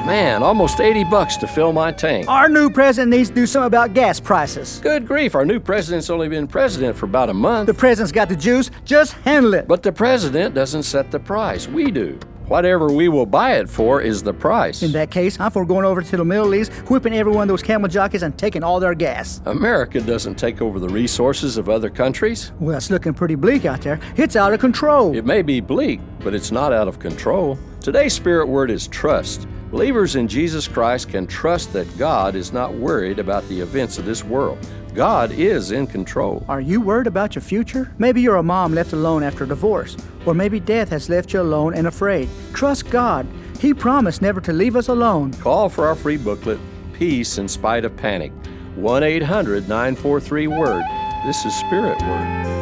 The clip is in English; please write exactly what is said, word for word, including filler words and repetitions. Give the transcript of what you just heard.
Man, almost eighty bucks to fill my tank. Our new president needs to do something about gas prices. Good grief, our new president's only been president for about a month. The president's got the juice, just handle it. But the president doesn't set the price, we do. Whatever we will buy it for is the price. In that case, I'm for going over to the Middle East, whipping every one of those camel jockeys and taking all their gas. America doesn't take over the resources of other countries. Well, it's looking pretty bleak out there. It's out of control. It may be bleak, but it's not out of control. Today's spirit word is trust. Believers in Jesus Christ can trust that God is not worried about the events of this world. God is in control. Are you worried about your future? Maybe you're a mom left alone after a divorce. Or maybe death has left you alone and afraid. Trust God. He promised never to leave us alone. Call for our free booklet, Peace in Spite of Panic. one eight hundred nine four three WORD. This is Spirit Word.